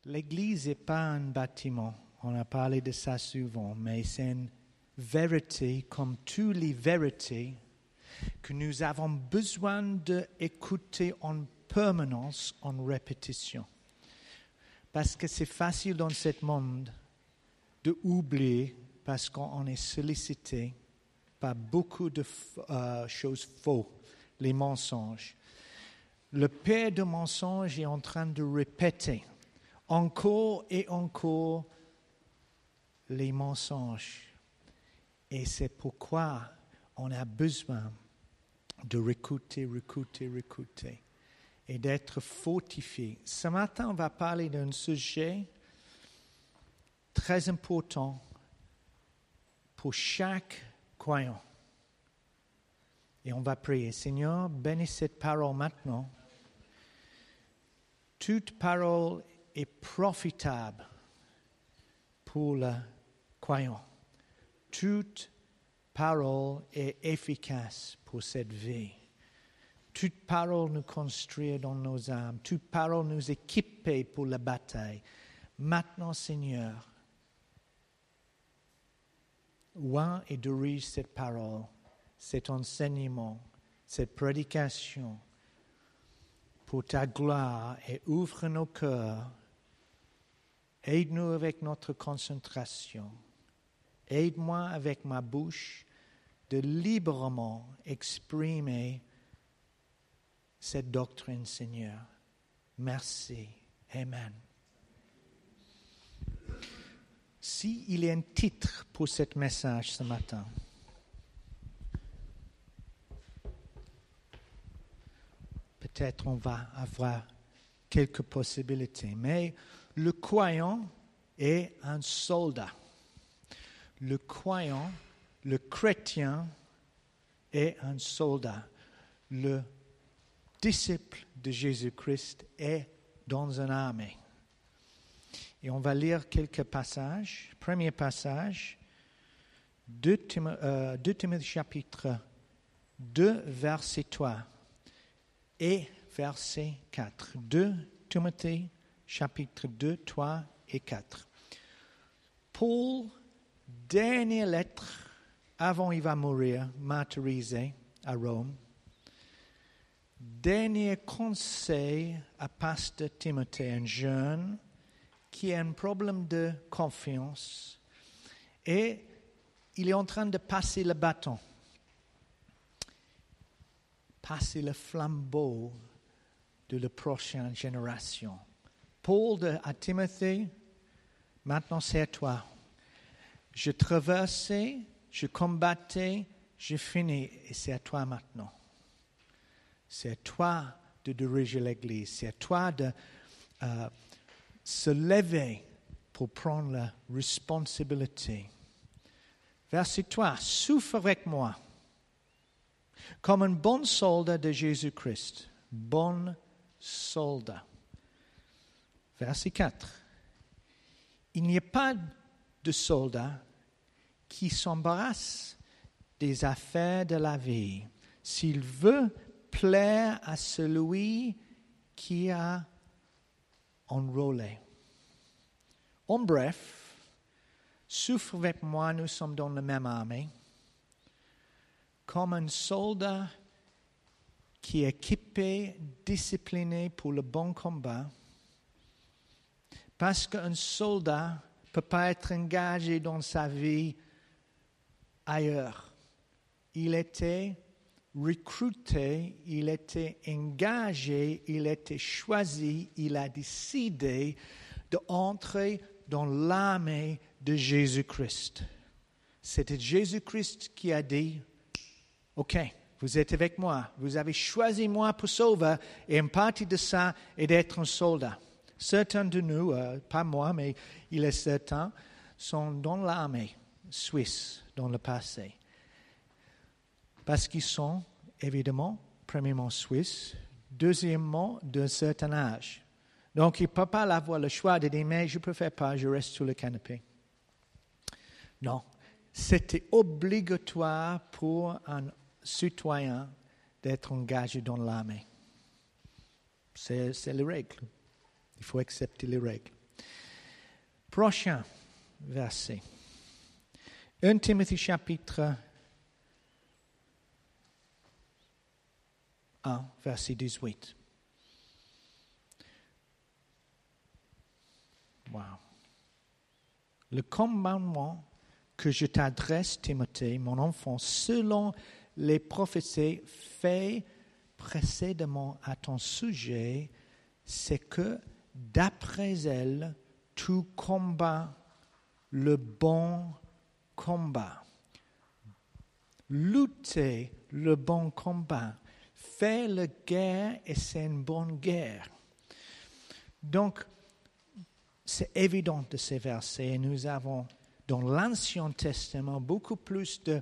L'Église n'est pas un bâtiment, on a parlé de ça souvent, mais c'est une vérité comme toutes les vérités que nous avons besoin d'écouter en permanence, en répétition. Parce que c'est facile dans ce monde d'oublier parce qu'on est sollicité par beaucoup de choses fausses, les mensonges. Le père de mensonges est en train de répéter encore et encore les mensonges. Et c'est pourquoi on a besoin de réécouter et d'être fortifié. Ce matin, on va parler d'un sujet très important pour chaque croyant. Et on va prier. Seigneur, bénis cette parole maintenant. Toute parole est profitable pour le croyant. Toute parole est efficace pour cette vie. Toute parole nous construit dans nos âmes. Toute parole nous équipe pour la bataille. Maintenant, Seigneur, oins et dirige cette parole, cet enseignement, cette prédication pour ta gloire et ouvre nos cœurs. Aide-nous avec notre concentration. Aide-moi avec ma bouche de librement exprimer cette doctrine, Seigneur. Merci. Amen. S'il y a un titre pour ce message ce matin, peut-être on va avoir quelques possibilités, mais le croyant est un soldat. Le croyant, le chrétien est un soldat. Le disciple de Jésus-Christ est dans une armée. Et on va lire quelques passages. Premier passage, 2 Timothée chapitre 2, verset 3 et verset 4. 2 Timothée chapitre 2, 3 et 4. Paul, dernière lettre, avant il va mourir, martyrisé à Rome, dernier conseil à pasteur Timothée, un jeune qui a un problème de confiance et il est en train de passer le bâton, passer le flambeau de la prochaine génération. Paul à Timothée, maintenant c'est à toi. Je traversais, je combattais, je finis et c'est à toi maintenant. C'est à toi de diriger l'Église, c'est à toi de se lever pour prendre la responsabilité. Verset 3, souffre avec moi comme un bon soldat de Jésus-Christ. Bon soldat. Verset 4, il n'y a pas de soldat qui s'embarrasse des affaires de la vie s'il veut plaire à celui qui a enrôlé. En bref, souffre avec moi, nous sommes dans la même armée, comme un soldat qui est équipé, discipliné pour le bon combat, parce qu'un soldat ne peut pas être engagé dans sa vie ailleurs. Il était recruté, il était engagé, il était choisi, il a décidé d'entrer dans l'armée de Jésus-Christ. C'était Jésus-Christ qui a dit, « OK, vous êtes avec moi, vous avez choisi moi pour sauver, et une partie de ça est d'être un soldat. » Certains de nous, pas moi, mais il est certains, sont dans l'armée suisse dans le passé. Parce qu'ils sont, évidemment, premièrement suisses, deuxièmement, d'un certain âge. Donc, il ne peut pas avoir le choix de dire, mais je ne préfère pas, je reste sur le canapé. Non, c'était obligatoire pour un citoyen d'être engagé dans l'armée. C'est les règles. Il faut accepter les règles. Prochain verset. 1 Timothée chapitre 1, verset 18. Wow. Le commandement que je t'adresse, Timothée, mon enfant, selon les prophéties faites précédemment à ton sujet, c'est que d'après elles, tu combats le bon combat. Lutter le bon combat. Faire la guerre et c'est une bonne guerre. Donc, c'est évident de ces versets. Et nous avons dans l'Ancien Testament beaucoup plus de...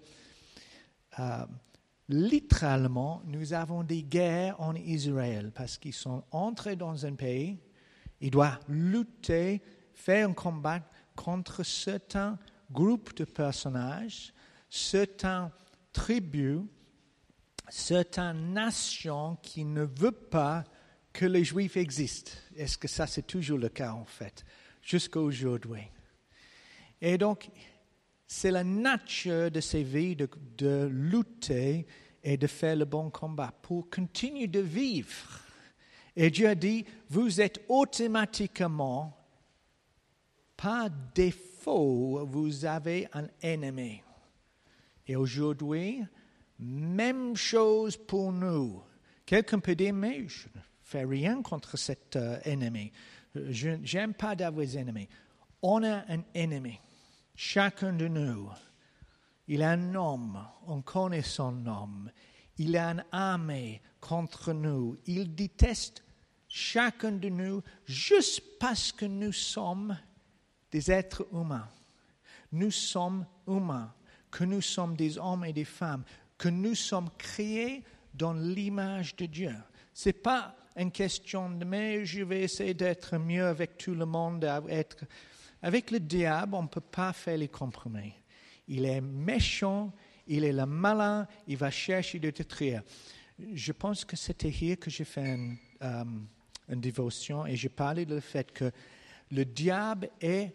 littéralement, nous avons des guerres en Israël parce qu'ils sont entrés dans un pays, ils doivent lutter, faire un combat contre certains groupes de personnages, certaines tribus, certaines nations qui ne veulent pas que les Juifs existent. Est-ce que ça, c'est toujours le cas en fait, jusqu'à aujourd'hui? Et donc, c'est la nature de ces vies de lutter et de faire le bon combat pour continuer de vivre. Et Dieu a dit, vous êtes automatiquement, par défaut, vous avez un ennemi. Et aujourd'hui, même chose pour nous. Quelqu'un peut dire, mais je ne fais rien contre cet ennemi. Je n'aime pas d'avoir des ennemis. On a un ennemi. Chacun de nous, il a un homme, on connaît son homme, il a une armée contre nous, il déteste chacun de nous juste parce que nous sommes des êtres humains. Nous sommes humains, que nous sommes des hommes et des femmes, que nous sommes créés dans l'image de Dieu. Ce n'est pas une question de « mais je vais essayer d'être mieux avec tout le monde, être... » Avec le diable, on ne peut pas faire les compromis. Il est méchant, il est le malin, il va chercher de détruire. Je pense que c'était hier que j'ai fait une dévotion et j'ai parlé du fait que le diable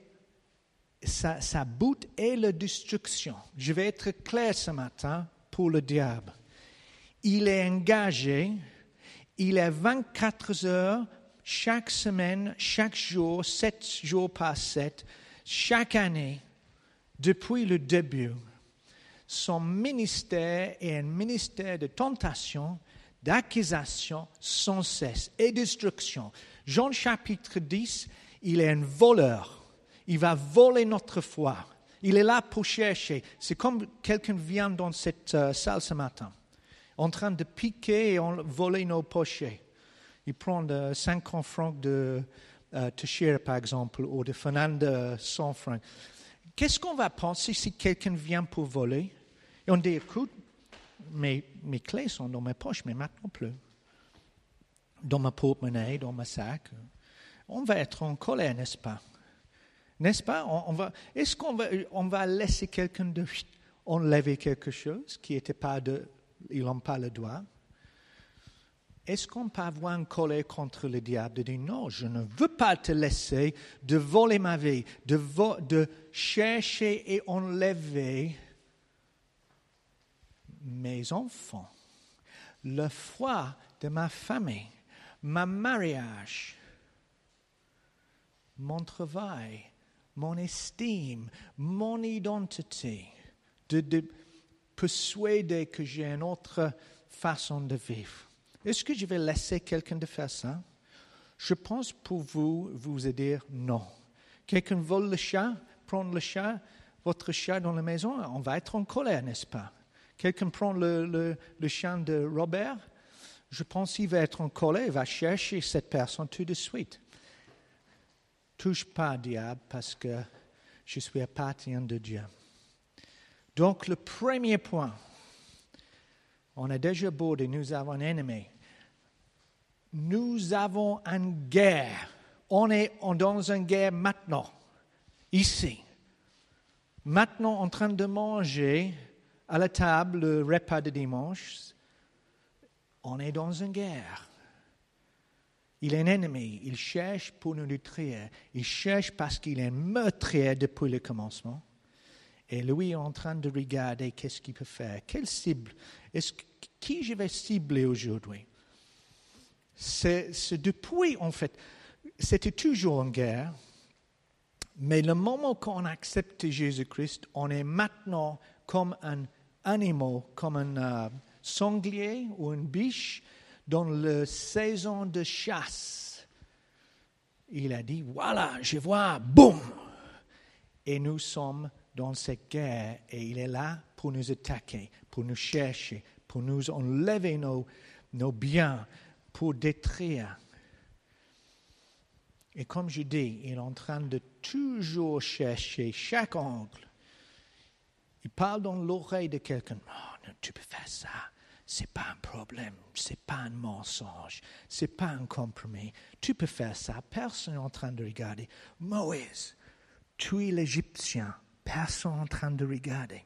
sa but est la destruction. Je vais être clair ce matin pour le diable. Il est engagé, il est 24 heures chaque semaine, chaque jour, 7 jours par 7, chaque année, depuis le début. Son ministère est un ministère de tentation, d'accusation sans cesse et de destruction. Jean chapitre 10, il est un voleur. Il va voler notre foi. Il est là pour chercher. C'est comme quelqu'un vient dans cette salle ce matin, en train de piquer et voler nos pochets. Il prend 50 francs de Teixeira, par exemple, ou de Fernanda 100 francs. Qu'est-ce qu'on va penser si quelqu'un vient pour voler? Et on dit, écoute, mes clés sont dans mes poches, mais maintenant plus. Dans ma porte-monnaie, dans ma sac. On va être en colère, n'est-ce pas? N'est-ce pas? Est-ce qu'on va laisser quelqu'un enlever quelque chose qui n'était pas ils n'ont pas le droit? Est-ce qu'on peut avoir une colère contre le diable, de dire non, je ne veux pas te laisser de voler ma vie, de chercher et enlever mes enfants, le foi de ma famille, mon mariage, mon travail, mon estime, mon identité, de persuader que j'ai une autre façon de vivre. Est-ce que je vais laisser quelqu'un de faire ça? Je pense pour vous dire non. Quelqu'un vole le chat, prend le chat, votre chat dans la maison, on va être en colère, n'est-ce pas? Quelqu'un prend le chien de Robert, je pense qu'il va être en colère, il va chercher cette personne tout de suite. Touche pas, diable, parce que je suis appartient de Dieu. Donc, le premier point, on a déjà abordé, nous avons un ennemi. Nous avons une guerre. On est dans une guerre maintenant, ici. Maintenant, en train de manger à la table le repas de dimanche, on est dans une guerre. Il est un ennemi. Il cherche pour nous détruire. Il cherche parce qu'il est un meurtrier depuis le commencement. Et lui est en train de regarder qu'est-ce qu'il peut faire. Quelle cible? Qui je vais cibler aujourd'hui? C'est depuis, en fait, c'était toujours en guerre. Mais le moment qu'on accepte Jésus-Christ, on est maintenant comme un animal, comme un sanglier ou une biche dans la saison de chasse. Il a dit, voilà, je vois, boum! Et nous sommes dans cette guerre et il est là pour nous attaquer, pour nous chercher, pour nous enlever nos biens, pour détruire. Et comme je dis, il est en train de toujours chercher chaque angle. Il parle dans l'oreille de quelqu'un. Oh, non, tu peux faire ça. Ce n'est pas un problème. Ce n'est pas un mensonge. Ce n'est pas un compromis. Tu peux faire ça. Personne n'est en train de regarder. Moïse, tu es l'Égyptien. Personne n'est en train de regarder.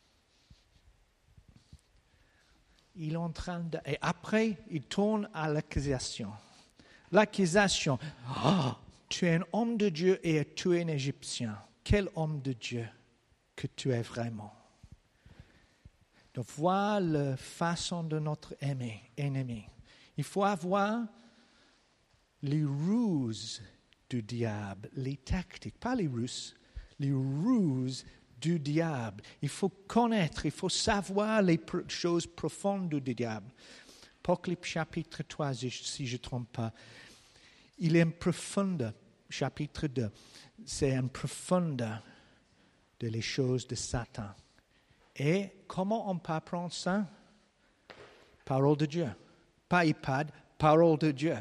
Il est en train de... Et après, il tourne à l'accusation. L'accusation. Oh, tu es un homme de Dieu et tu es un Égyptien. Quel homme de Dieu que tu es vraiment. Donc, voir la façon de notre ennemi. Il faut avoir les ruses du diable, les tactiques, pas les ruses, les ruses du diable. Il faut connaître, il faut savoir les choses profondes du diable. Apocalypse chapitre 3, si je ne trompe pas, il est en profondeur, chapitre 2, c'est en profondeur de les choses de Satan. Et comment on peut apprendre ça? Parole de Dieu. Pas iPad, parole de Dieu.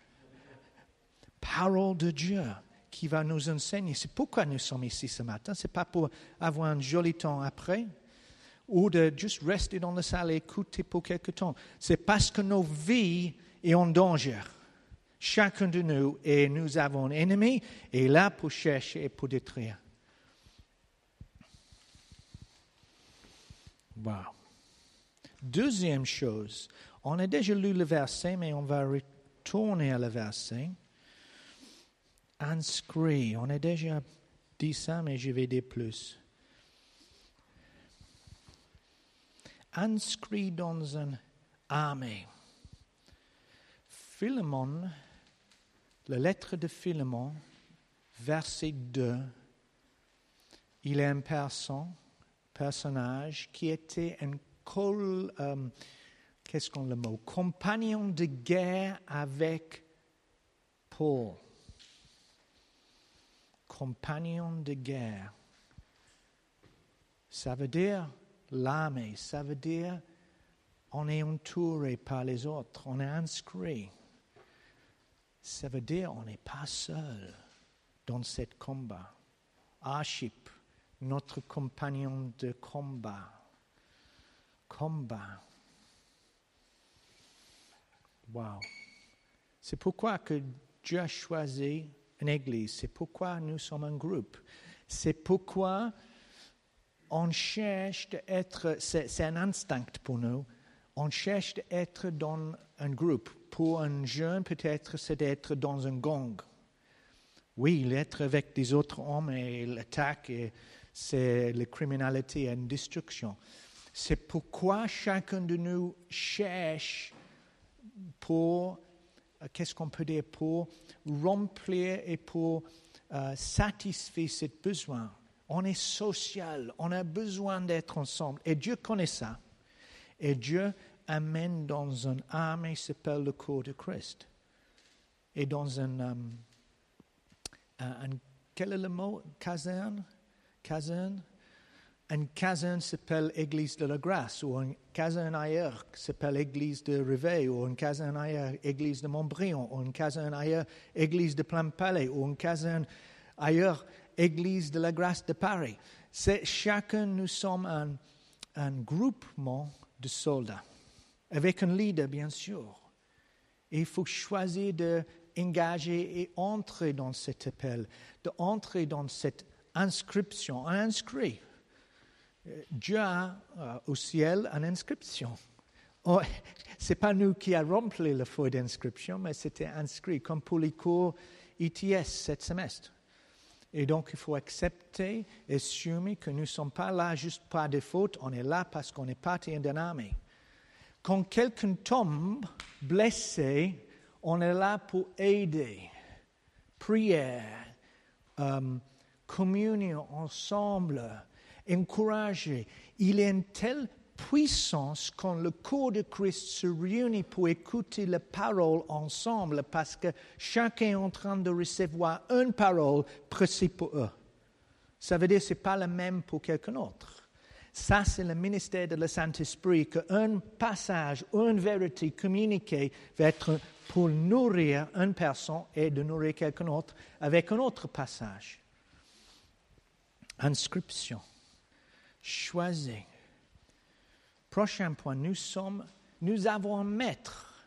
Parole de Dieu qui va nous enseigner. C'est pourquoi nous sommes ici ce matin. Ce n'est pas pour avoir un joli temps après ou de juste rester dans la salle et écouter pour quelque temps. C'est parce que nos vies sont en danger. Chacun de nous, et nous avons un ennemi, est là pour chercher et pour détruire. Wow. Deuxième chose, on a déjà lu le verset, mais on va retourner à le verset. Inscrit, on a déjà dit ça, mais je vais dire plus. Inscrit dans une armée. Philémon, la lettre de Philémon, verset 2, il est un personnage qui était un compagnon de guerre avec Paul. Compagnon de guerre. Ça veut dire l'armée, ça veut dire on est entouré par les autres, on est inscrit. Ça veut dire on n'est pas seul dans ce combat. Archip, notre compagnon de combat. Combat. Wow. C'est pourquoi que Dieu a choisi une église. C'est pourquoi nous sommes un groupe. C'est pourquoi on cherche d'être, c'est un instinct pour nous, on cherche d'être dans un groupe. Pour un jeune, peut-être, c'est d'être dans un gang. Oui, l'être avec des autres hommes et l'attaque, c'est la criminalité et la destruction. C'est pourquoi chacun de nous cherche pour, qu'est-ce qu'on peut dire, pour remplir et pour satisfaire ce besoin. On est social, on a besoin d'être ensemble. Et Dieu connaît ça. Et Dieu amène dans une armée qui s'appelle le corps de Christ. Et dans quel est le mot? Caserne? Une caserne s'appelle Église de la Grâce, ou une caserne ailleurs s'appelle Église de Réveil, ou une caserne ailleurs Église de Montbriand, ou une caserne ailleurs Église de Plain-Palais, ou une caserne ailleurs Église de la Grâce de Paris. Chacun, nous sommes un groupement de soldats, avec un leader, bien sûr. Et il faut choisir d'engager et entrer dans cet appel, d'entrer dans cette inscription, un inscrit. Dieu a au ciel une inscription. Ce n'est pas nous qui avons rempli le feuille d'inscription, mais c'était inscrit comme pour les cours ETS cette semestre. Et donc, il faut accepter et assumer que nous ne sommes pas là juste par défaut, on est là parce qu'on est partie d'une armée. Quand quelqu'un tombe blessé, on est là pour aider. Prière, communion ensemble, encourager. Il y a une telle puissance quand le corps de Christ se réunit pour écouter la parole ensemble parce que chacun est en train de recevoir une parole précise pour eux. Ça veut dire que ce n'est pas la même pour quelqu'un d'autre. Ça, c'est le ministère de le Saint-Esprit, qu'un passage, une vérité communiquée va être pour nourrir une personne et de nourrir quelqu'un d'autre avec un autre passage. Inscription. Choisir. Prochain point, nous avons un maître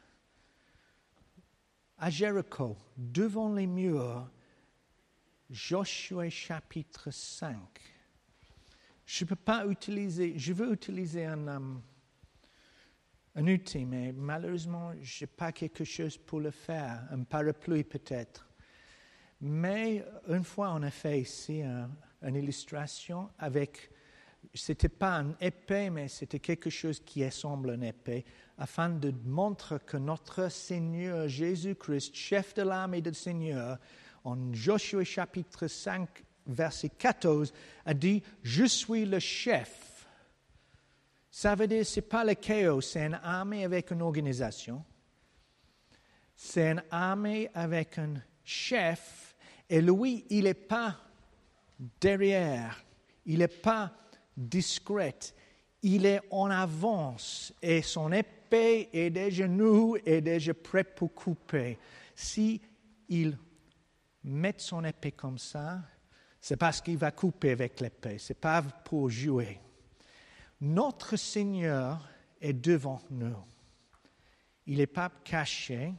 à Jéricho, devant les murs, Josué chapitre 5. Je veux utiliser un outil, mais malheureusement, je n'ai pas quelque chose pour le faire, un parapluie peut-être. Mais une fois, on a fait ici une illustration avec, c'était pas une épée, mais c'était quelque chose qui ressemble à une épée, afin de montrer que notre Seigneur Jésus-Christ, chef de l'armée du Seigneur, en Josué chapitre 5, verset 14, a dit « Je suis le chef ». Ça veut dire que ce n'est pas le chaos, c'est une armée avec une organisation. C'est une armée avec un chef, et lui, il n'est pas derrière, il n'est pas discret, il est en avance, et son épée est déjà nue et déjà prête pour couper. Si il met son épée comme ça, c'est parce qu'il va couper avec l'épée, ce n'est pas pour jouer. Notre Seigneur est devant nous. Il n'est pas caché.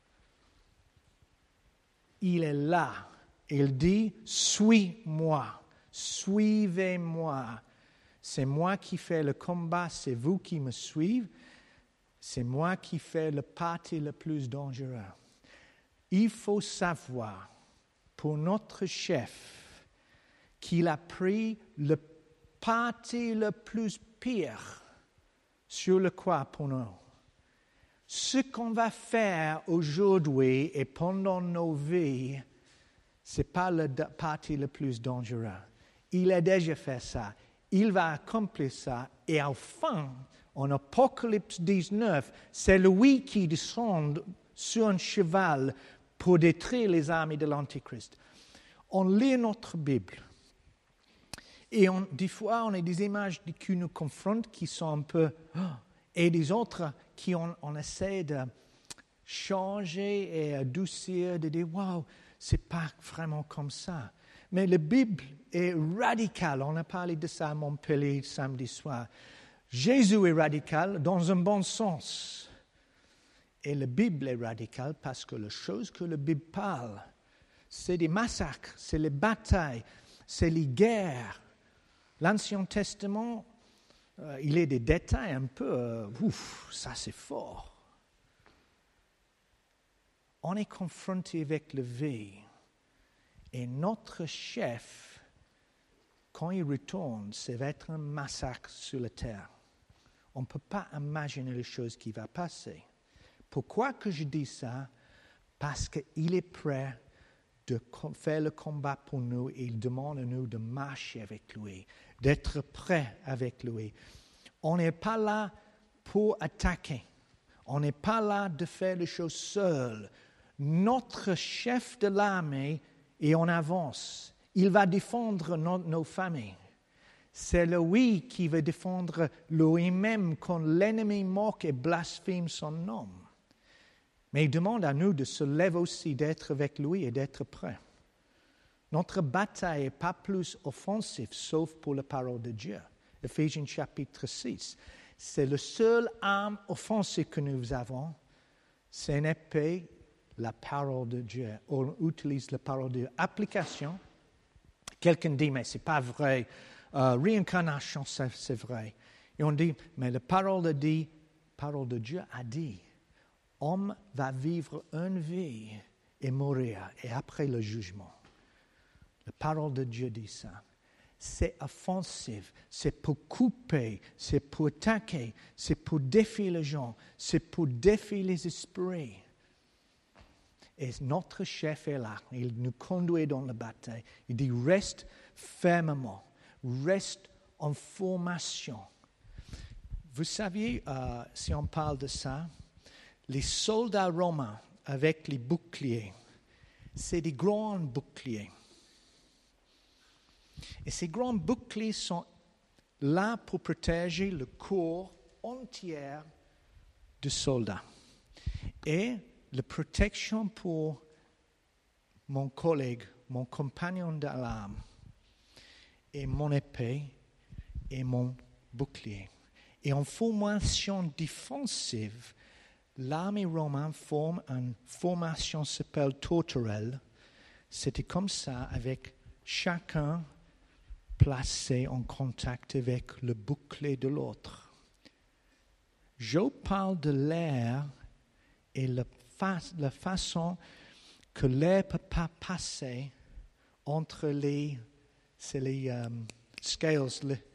Il est là. Il dit, suis-moi, suivez-moi. C'est moi qui fais le combat, c'est vous qui me suivez. C'est moi qui fais le parti le plus dangereux. Il faut savoir, pour notre chef, qu'il a pris le parti le plus pire sur le croix pour nous. Ce qu'on va faire aujourd'hui et pendant nos vies, ce n'est pas le parti le plus dangereux. Il a déjà fait ça. Il va accomplir ça. Et enfin, en Apocalypse 19, c'est lui qui descend sur un cheval pour détruire les armées de l'Antichrist. On lit notre Bible. Et des fois, on a des images qui nous confrontent, qui sont un peu... et des autres qui on essaie de changer et adoucir, de dire « Wow, ce n'est pas vraiment comme ça ». Mais la Bible est radicale. On a parlé de ça à Montpellier samedi soir. Jésus est radical dans un bon sens. Et la Bible est radicale parce que les choses que la Bible parle, c'est des massacres, c'est les batailles, c'est les guerres. L'Ancien Testament, il est des détails un peu, ça c'est fort. On est confronté avec la vie. Et notre chef, quand il retourne, ça va être un massacre sur la terre. On ne peut pas imaginer les choses qui vont passer. Pourquoi que je dis ça? Parce qu'il est prêt de faire le combat pour nous et il demande à nous de marcher avec lui, d'être prêt avec lui. On n'est pas là pour attaquer. On n'est pas là de faire les choses seul. Notre chef de l'armée est en avance. Il va défendre nos familles. C'est lui qui va défendre lui-même quand l'ennemi moque et blasphème son nom. Mais il demande à nous de se lever aussi, d'être avec lui et d'être prêts. Notre bataille n'est pas plus offensive, sauf pour la parole de Dieu. Éphésiens chapitre 6. C'est la seule arme offensive que nous avons. C'est une épée, la parole de Dieu. On utilise la parole de Dieu. Application. Quelqu'un dit, mais ce n'est pas vrai. Réincarnation, c'est vrai. Et on dit, mais la parole dit, parole de Dieu a dit, homme va vivre une vie et mourir, et après le jugement. La parole de Dieu dit ça. C'est offensif, c'est pour couper, c'est pour attaquer, c'est pour défier les gens, c'est pour défier les esprits. Et notre chef est là, il nous conduit dans la bataille. Il dit, reste fermement, reste en formation. Vous saviez, si on parle de ça, les soldats romains avec les boucliers, c'est des grands boucliers. Et ces grands boucliers sont là pour protéger le corps entier du soldat. Et la protection pour mon collègue, mon compagnon d'armes, et mon épée et mon bouclier. Et en formation défensive, l'armée romaine forme une formation qui s'appelle tourterelle. C'était comme ça, avec chacun placé en contact avec le bouclier de l'autre. Je parle de l'air et la façon que l'air ne peut pas passer entre les scales,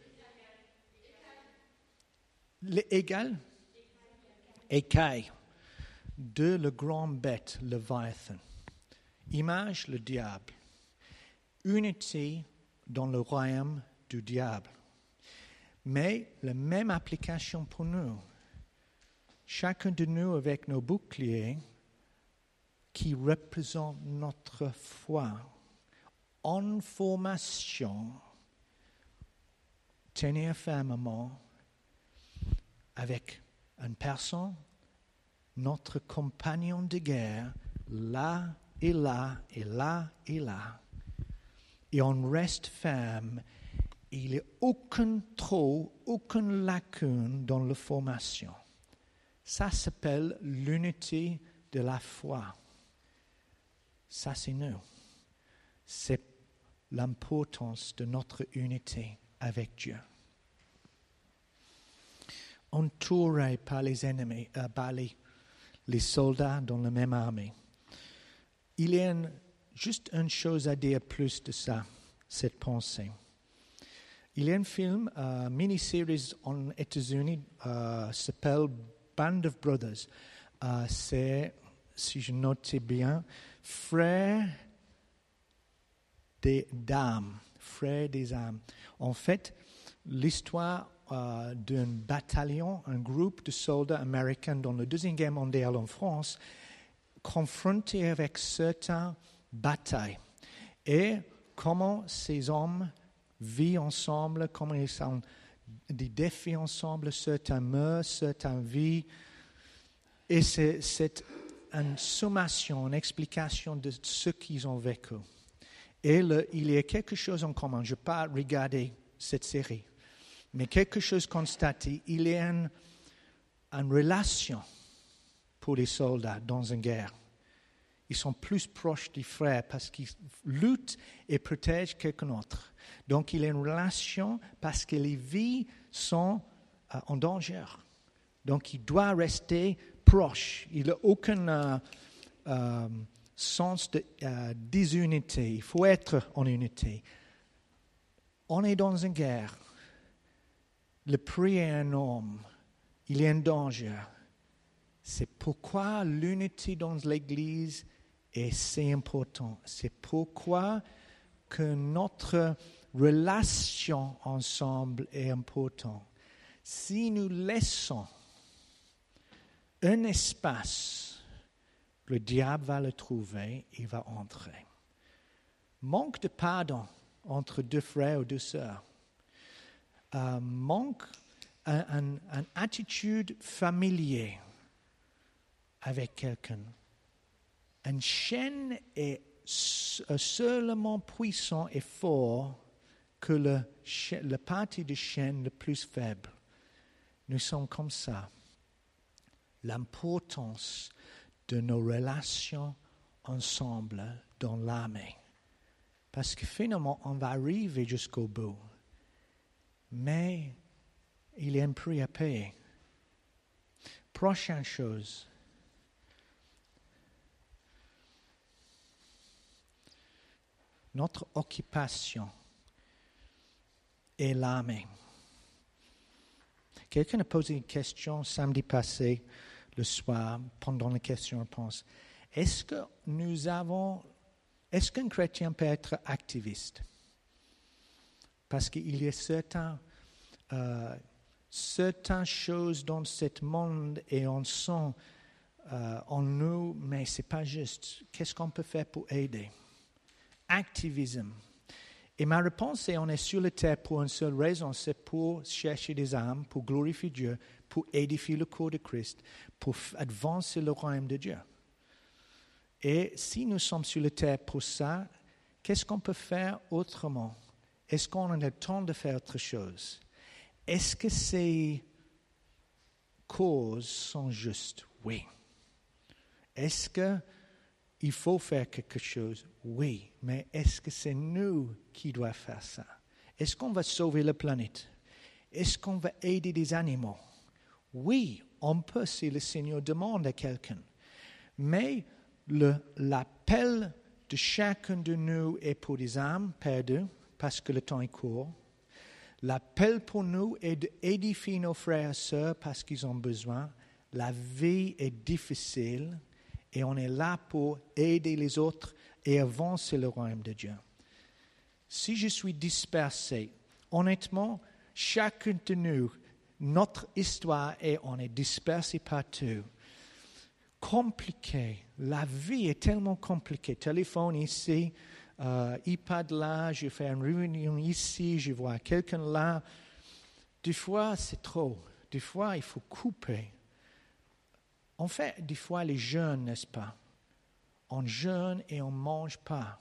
les écailles de la grande bête, le Léviathan. Image le diable. Unité dans le royaume du diable. Mais la même application pour nous. Chacun de nous avec nos boucliers qui représentent notre foi en formation, tenir fermement avec une personne, notre compagnon de guerre, là et là et là et là. Et on reste ferme. Il n'y a aucun trou, aucune lacune dans la formation. Ça s'appelle l'unité de la foi. Ça, c'est nous. C'est l'importance de notre unité avec Dieu. Entouré par les ennemis, par les soldats dans la même armée. Il y a juste une chose à dire plus de ça, cette pensée. Il y a un film, mini-série en États-Unis, s'appelle Band of Brothers. C'est, si je note bien, Frères des âmes. En fait, l'histoire d'un bataillon, un groupe de soldats américains dans la Deuxième Guerre mondiale en France, confrontés avec certaines batailles. Et comment ces hommes vivent ensemble, comment ils sont des défis ensemble, certains meurent, certains vivent. Et c'est une sommation, une explication de ce qu'ils ont vécu. Et il y a quelque chose en commun. Je n'ai pas regardé cette série. Mais quelque chose constaté, il y a une relation pour les soldats dans une guerre. Ils sont plus proches des frères parce qu'ils luttent et protègent quelqu'un d'autre. Donc il y a une relation parce que les vies sont en danger. Donc il doit rester proche. Il n'y a aucun sens de désunité. Il faut être en unité. On est dans une guerre. Le prix est énorme. Il y a un danger. C'est pourquoi l'unité dans l'Église est si important. C'est pourquoi que notre relation ensemble est importante. Si nous laissons un espace, le diable va le trouver, il va entrer. Manque de pardon entre deux frères ou deux sœurs. Manque une attitude familière avec quelqu'un. Une chaîne est seulement puissant et fort que le parti de chaîne le plus faible. Nous sommes comme ça. L'importance de nos relations ensemble dans l'armée. Parce que finalement, on va arriver jusqu'au bout. Mais il y a un prix à payer. Prochaine chose. Notre occupation est l'armée. Quelqu'un a posé une question samedi passé, le soir, pendant les questions-réponses. Est-ce qu'un chrétien peut être activiste? Parce qu'il y a certaines choses dans ce monde et on sent en nous, mais ce n'est pas juste. Qu'est-ce qu'on peut faire pour aider? Activisme. Et ma réponse est, on est sur la terre pour une seule raison, c'est pour chercher des âmes, pour glorifier Dieu, pour édifier le corps de Christ, pour avancer le royaume de Dieu. Et si nous sommes sur la terre pour ça, qu'est-ce qu'on peut faire autrement? Est-ce qu'on a le temps de faire autre chose? Est-ce que ces causes sont justes? Oui. Est-ce qu'il faut faire quelque chose? Oui. Mais est-ce que c'est nous qui devons faire ça? Est-ce qu'on va sauver la planète? Est-ce qu'on va aider des animaux? Oui, on peut si le Seigneur demande à quelqu'un. Mais l'appel de chacun de nous est pour des âmes perdues, parce que le temps est court. L'appel pour nous est d'édifier nos frères et sœurs parce qu'ils ont besoin. La vie est difficile et on est là pour aider les autres et avancer le royaume de Dieu. Si je suis dispersé, honnêtement, chacun de nous, notre histoire est, on est dispersé partout. Compliqué. La vie est tellement compliquée. Téléphone ici, iPad là, je fais une réunion ici, je vois quelqu'un là. Des fois, c'est trop. Des fois, il faut couper. En fait, des fois, les jeûnes, n'est-ce pas? On jeûne et on ne mange pas.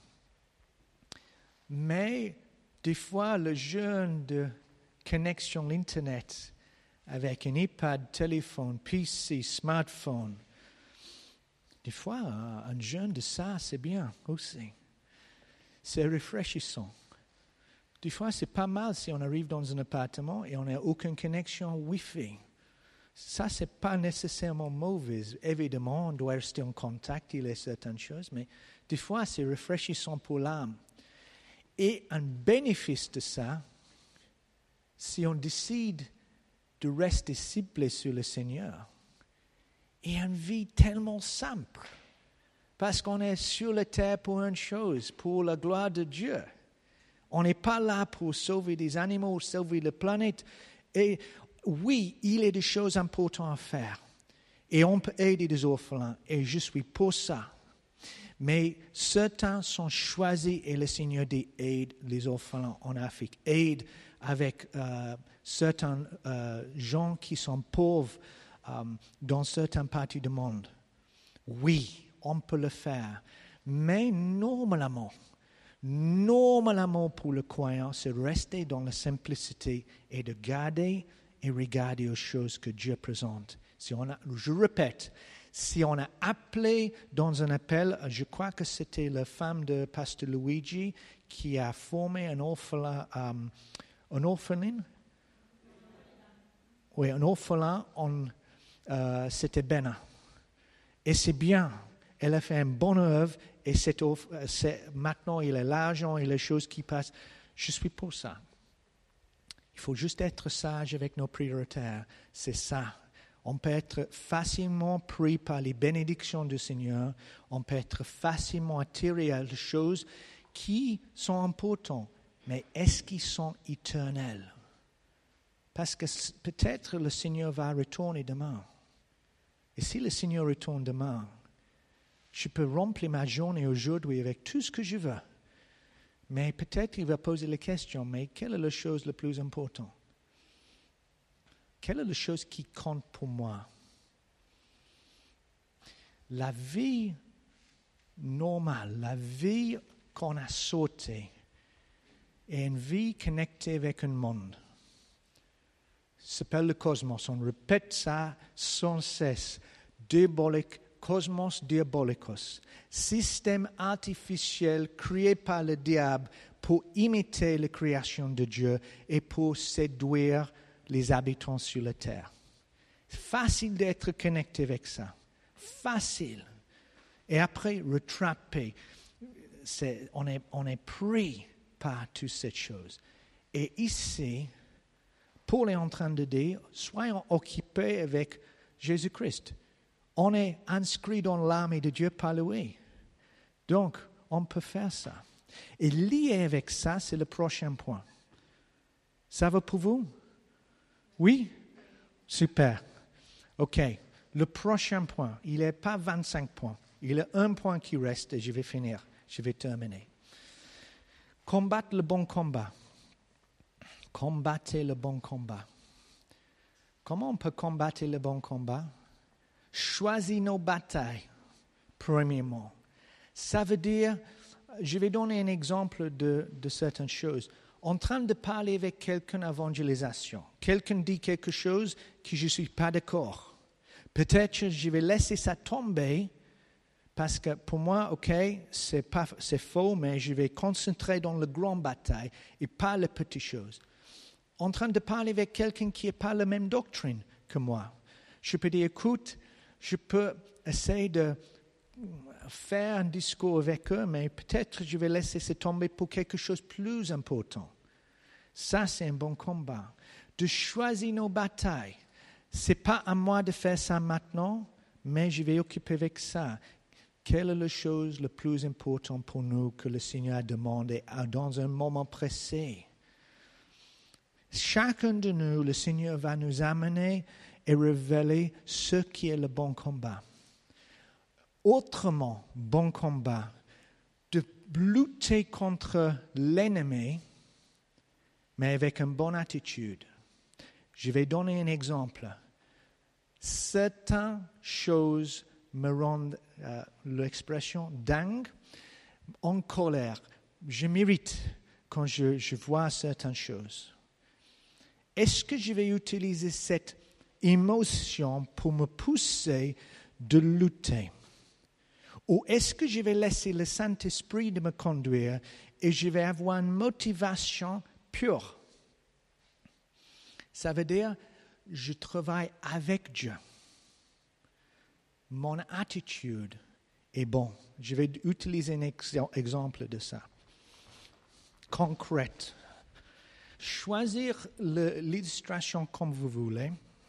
Mais des fois, le jeûne de connexion à l'Internet avec un iPad, téléphone, PC, smartphone, des fois, un jeûne de ça, c'est bien aussi. C'est rafraîchissant. Des fois, c'est pas mal si on arrive dans un appartement et on n'a aucune connexion Wi-Fi. Ça, c'est pas nécessairement mauvais. Évidemment, on doit rester en contact, il y a certaines choses, mais des fois, c'est rafraîchissant pour l'âme. Et un bénéfice de ça, si on décide de rester ciblé sur le Seigneur, et une vie tellement simple, parce qu'on est sur la terre pour une chose, pour la gloire de Dieu. On n'est pas là pour sauver des animaux, sauver la planète. Et oui, il y a des choses importantes à faire. Et on peut aider des orphelins, et je suis pour ça. Mais certains sont choisis et le Seigneur dit aide les orphelins en Afrique, aide avec certains gens qui sont pauvres dans certaines parties du monde. Oui, on peut le faire. Mais normalement pour le croyant, c'est rester dans la simplicité et de garder et regarder aux choses que Dieu présente. Je répète, si on a appelé dans un appel, je crois que c'était la femme de Pasteur Luigi qui a formé un orphelin, Oui, un orphelin, c'était Bénin. Et c'est bien. Elle a fait une bonne œuvre et maintenant il a l'argent et les choses qui passent. Je suis pour ça. Il faut juste être sage avec nos prioritaires. C'est ça. On peut être facilement pris par les bénédictions du Seigneur. On peut être facilement attiré à des choses qui sont importantes. Mais est-ce qu'ils sont éternels? Parce que peut-être le Seigneur va retourner demain. Et si le Seigneur retourne demain, je peux remplir ma journée aujourd'hui avec tout ce que je veux. Mais peut-être il va poser la question, mais quelle est la chose la plus importante? Quelle est la chose qui compte pour moi? La vie normale, la vie qu'on a sautée, est une vie connectée avec un monde. Ça s'appelle le cosmos. On répète ça sans cesse. Diabolique, cosmos diabolicos. Système artificiel créé par le diable pour imiter la création de Dieu et pour séduire les habitants sur la terre. Facile d'être connecté avec ça. Facile. Et après, rattraper. On est pris par toutes ces choses. Et ici, Paul est en train de dire, soyons occupés avec Jésus-Christ. On est inscrit dans l'armée de Dieu par lui. Donc, on peut faire ça. Et lié avec ça, c'est le prochain point. Ça va pour vous? Oui? Super. OK. Le prochain point, il n'est pas 25 points. Il y a un point qui reste et je vais finir. Je vais terminer. Combattre le bon combat. Combattez le bon combat. Comment on peut combattre le bon combat? Choisis nos batailles, premièrement. Ça veut dire, je vais donner un exemple de certaines choses. En train de parler avec quelqu'un d'évangélisation, quelqu'un dit quelque chose que je ne suis pas d'accord. Peut-être je vais laisser ça tomber parce que pour moi, OK, c'est faux, mais je vais concentrer dans la grande bataille et pas les petites choses. En train de parler avec quelqu'un qui n'a pas la même doctrine que moi. Je peux dire, écoute, je peux essayer de faire un discours avec eux, mais peut-être je vais laisser ça tomber pour quelque chose de plus important. Ça, c'est un bon combat. De choisir nos batailles. Ce n'est pas à moi de faire ça maintenant, mais je vais occuper avec ça. Quelle est la chose la plus importante pour nous que le Seigneur a demandé dans un moment précis? Chacun de nous, le Seigneur va nous amener et révéler ce qui est le bon combat. Autrement, bon combat, de lutter contre l'ennemi, mais avec une bonne attitude. Je vais donner un exemple. Certaines choses me rendent l'expression dingue, en colère. Je m'irrite quand je vois certaines choses. Est-ce que je vais utiliser cette émotion pour me pousser de lutter? Ou est-ce que je vais laisser le Saint-Esprit de me conduire et je vais avoir une motivation pure? Ça veut dire, je travaille avec Dieu. Mon attitude est bonne. Je vais utiliser un exemple de ça. Concrète. Choisir l'illustration comme vous voulez.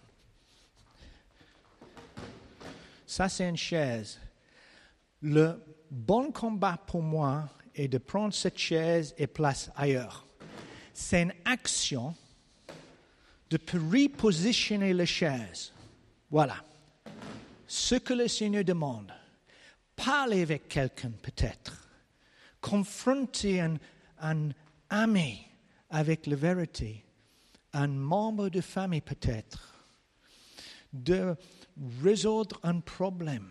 Ça, c'est une chaise. Le bon combat pour moi est de prendre cette chaise et placer ailleurs. C'est une action de repositionner la chaise. Voilà. Ce que le Seigneur demande. Parler avec quelqu'un peut-être. Confronter un ami avec la vérité. Un membre de famille peut-être. De résoudre un problème.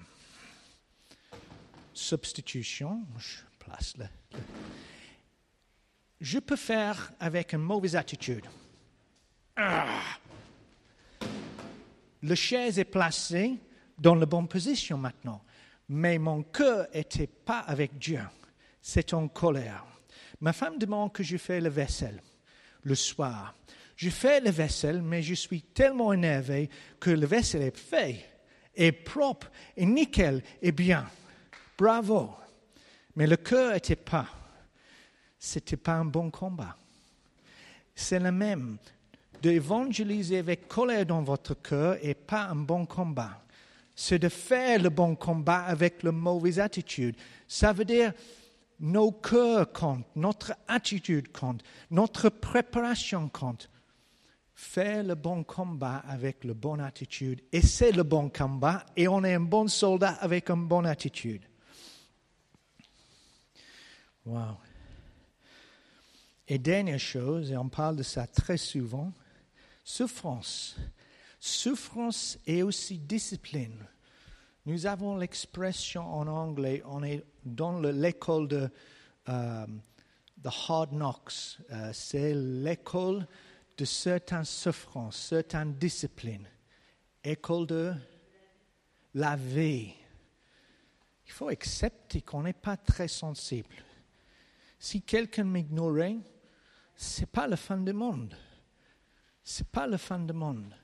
Substitution, je place le. Je peux faire avec une mauvaise attitude. La chaise est placée dans la bonne position maintenant, mais mon cœur n'était pas avec Dieu. C'est en colère. Ma femme demande que je fasse la vaisselle le soir. Je fais la vaisselle, mais je suis tellement énervé que la vaisselle est faite, est propre, est nickel, est bien. Bravo. Mais le cœur n'était pas. C'était pas un bon combat. C'est le même. D'évangéliser avec colère dans votre cœur n'est pas un bon combat. C'est de faire le bon combat avec la mauvaise attitude. Ça veut dire nos cœurs comptent, notre attitude compte, notre préparation compte. Faire le bon combat avec la bonne attitude. Et c'est le bon combat. Et on est un bon soldat avec une bonne attitude. Wow. Et dernière chose, et on parle de ça très souvent, souffrance. Souffrance et aussi discipline. Nous avons l'expression en anglais, on est dans l'école de the Hard Knocks. C'est l'école de certaines souffrances, certaines disciplines. École de la vie. Il faut accepter qu'on n'est pas très sensible. Si quelqu'un m'ignorait, ce n'est pas la fin du monde. Ce n'est pas la fin du monde.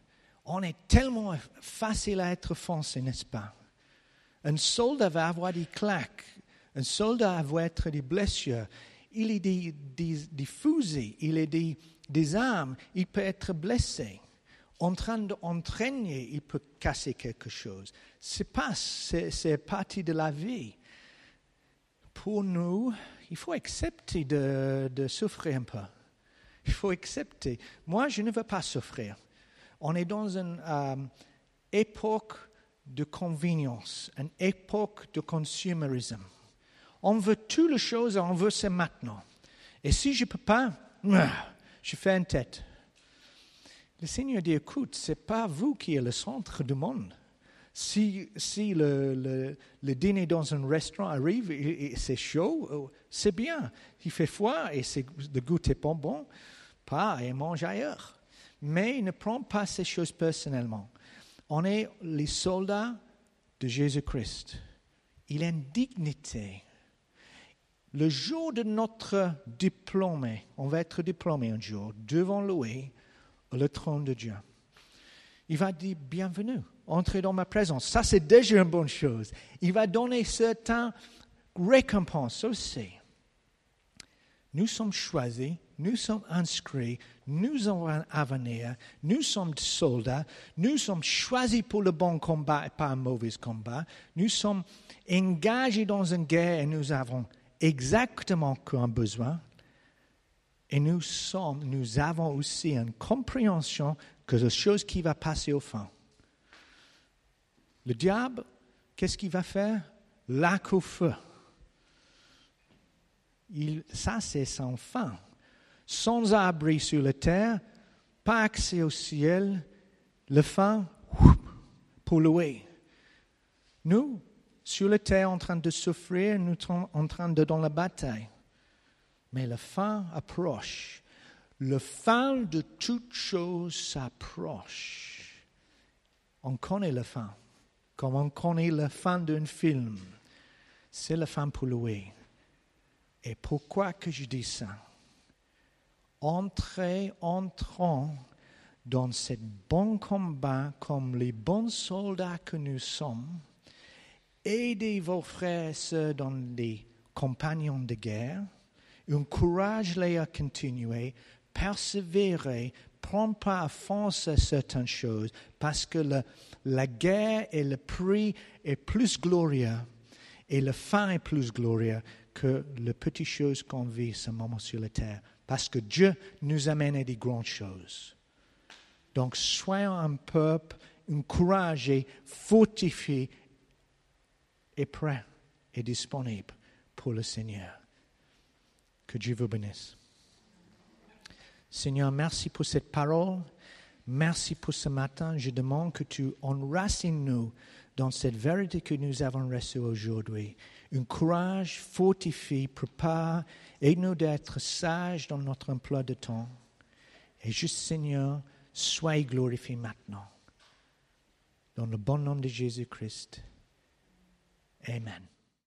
On est tellement facile à être offensé, n'est-ce pas? Un soldat va avoir des claques. Un soldat va avoir des blessures. Il a des fusils, il a des armes. Il peut être blessé. En train d'entraîner, il peut casser quelque chose. C'est partie de la vie. Pour nous, il faut accepter de souffrir un peu. Il faut accepter. Moi, je ne veux pas souffrir. On est dans une époque de convenience, une époque de consumérisme. On veut toutes les choses, on veut ça maintenant. Et si je ne peux pas, je fais une tête. Le Seigneur dit, écoute, ce n'est pas vous qui êtes le centre du monde. Si le dîner dans un restaurant arrive et c'est chaud, c'est bien. Il fait froid et le goût n'est pas bon, pas et mange ailleurs. Mais ne prends pas ces choses personnellement. On est les soldats de Jésus-Christ. Il a une dignité. Le jour de notre diplômé, on va être diplômé un jour, devant lui, le trône de Dieu. Il va dire, bienvenue, entrez dans ma présence. Ça, c'est déjà une bonne chose. Il va donner certaines récompenses aussi. Nous sommes choisis, nous sommes inscrits, nous avons un avenir, nous sommes soldats, nous sommes choisis pour le bon combat et pas un mauvais combat. Nous sommes engagés dans une guerre et nous avons exactement un besoin. Et nous avons aussi une compréhension que la chose qui va passer au fin. Le diable, qu'est-ce qu'il va faire? Lac au feu. Ça, c'est son fin. Sans abri sur la terre, pas accès au ciel, le fin, pollué. Nous, sur la terre, en train de souffrir, nous sommes en train de dans la bataille. Mais la fin approche. Le fin de toute chose s'approche. On connaît la fin. Comme on connaît la fin d'un film. C'est la fin polluée. Et pourquoi que je dis ça? Entrons dans ce bon combat comme les bons soldats que nous sommes. Aidez vos frères et sœurs dans les compagnons de guerre. Encouragez-les à continuer. Persévérer. Prends pas offense à certaines choses parce que la guerre et le prix est plus glorieux et la fin est plus glorieux que les petites choses qu'on vit ce moment sur la terre. Parce que Dieu nous amène à des grandes choses. Donc, soyons un peuple encouragé, fortifié et prêt et disponible pour le Seigneur. Que Dieu vous bénisse. Seigneur, merci pour cette parole. Merci pour ce matin. Je demande que tu enracines nous dans cette vérité que nous avons reçue aujourd'hui. Encourage, fortifie, prépare, aide-nous d'être sages dans notre emploi de temps. Et juste, Seigneur, sois glorifié maintenant. Dans le bon nom de Jésus-Christ. Amen.